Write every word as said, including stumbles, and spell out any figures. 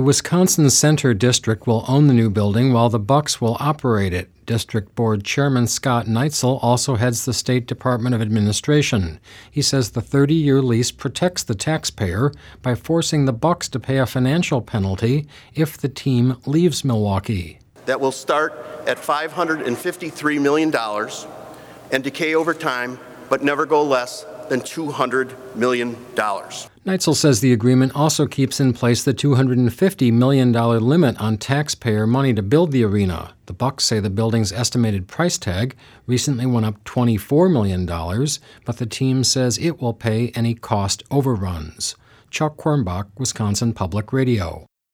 The Wisconsin Center District will own the new building while the Bucks will operate it. District Board Chairman Scott Neitzel also heads the State Department of Administration. He says the thirty-year lease protects the taxpayer by forcing the Bucks to pay a financial penalty if the team leaves Milwaukee. That will start at five hundred fifty-three million dollars and decay over time, but never go less than two hundred million dollars. Neitzel says the agreement also keeps in place the two hundred fifty million dollars limit on taxpayer money to build the arena. The Bucks say the building's estimated price tag recently went up twenty-four million dollars, but the team says it will pay any cost overruns. Chuck Quirmbach, Wisconsin Public Radio.